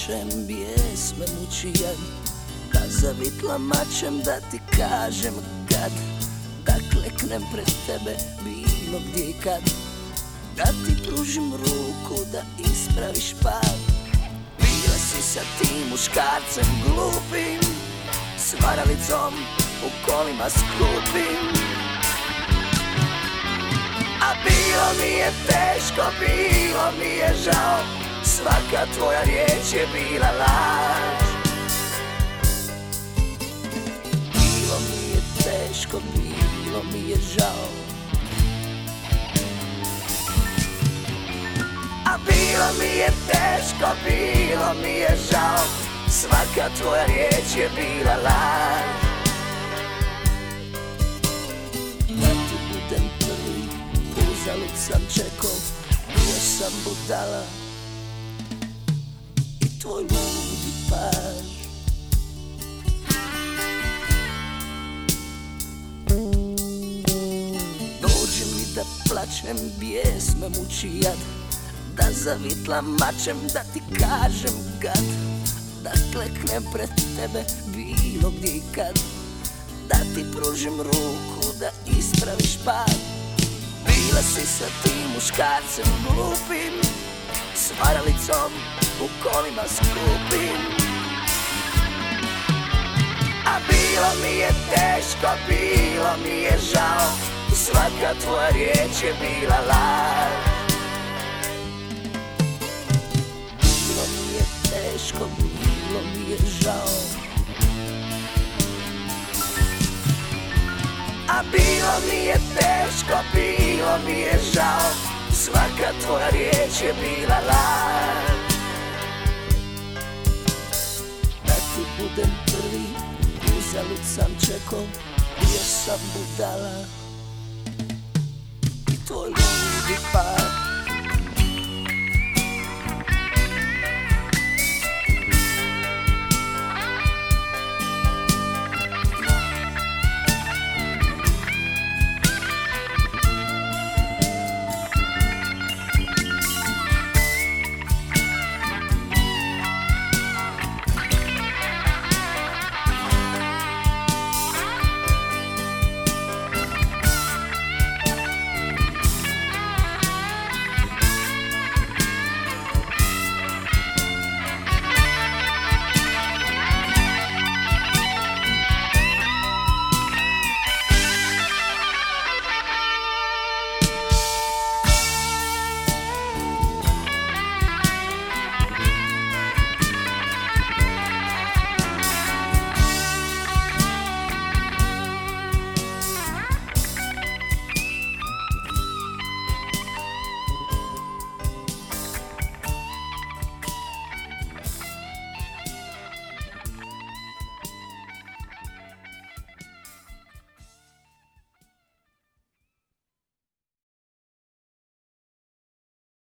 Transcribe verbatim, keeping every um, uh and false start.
plačem, bijes me muči jad, da zavitla mačem, da ti kažem kad, da kleknem pred tebe bilo gdje i kad, da ti pružim ruku, da ispraviš pad. Bila si sa tim muškarcem glupim, s varalicom u kolima skupim. A bilo mi je teško, bilo mi je žao, svaka tvoja riječ je bila laž. Bilo mi je teško, bilo mi je žao, a bilo mi je teško, bilo mi je žao, svaka tvoja riječ je bila laž. Da ti budem prvi, uzalud sam čekao, bio sam budala i tvoj ludi paž. Dođi mi da plačem, bijes me muči jad, da zavitlam mačem, da ti kažem gad, da kleknem pred tebe bilo gdje i kad, da ti pružim ruku, da ispraviš pad. Bila si sa tim muškarcem glupim, s varalicom u kolima skupim. A bilo mi je teško, bilo mi je žao, svaka tvoja riječ je bila laž. Bilo mi je teško, bilo mi je žao, a bilo mi je teško, bilo mi je žao, svaka tvoja riječ je bila laž. Da ti budem prvi, uzalud sam čekao, bio sam budala i tvoj ludi pad.